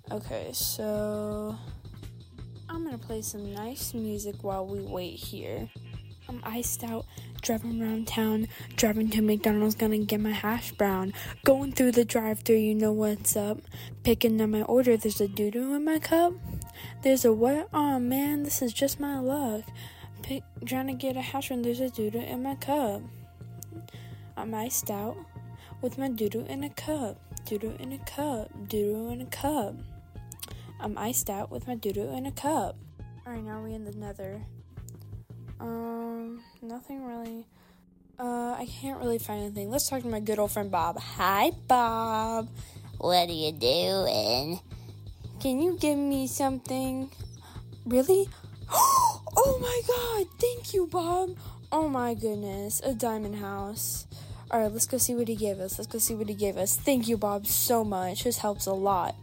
Okay, so I'm gonna play some nice music while we wait here. I'm iced out, driving around town, driving to McDonald's, gonna get my hash brown. Going through the drive-thru, you know what's up. Picking up my order, there's a doo-doo in my cup. There's a what? Aw, man, this is just my luck. Trying to get a hash brown, there's a doo-doo in my cup. I'm iced out with my doo-doo in a cup. Doo-doo in a cup, doo-doo in a cup. I'm iced out with my doo-doo in a cup. Alright, now we're in the nether. Nothing really. I can't really find anything. Let's talk to my good old friend Bob. Hi, Bob. What are you doing? Can you give me something? Really? Oh my god! Thank you, Bob! Oh my goodness. A diamond house. Alright, let's go see what he gave us. Thank you, Bob, so much. This helps a lot.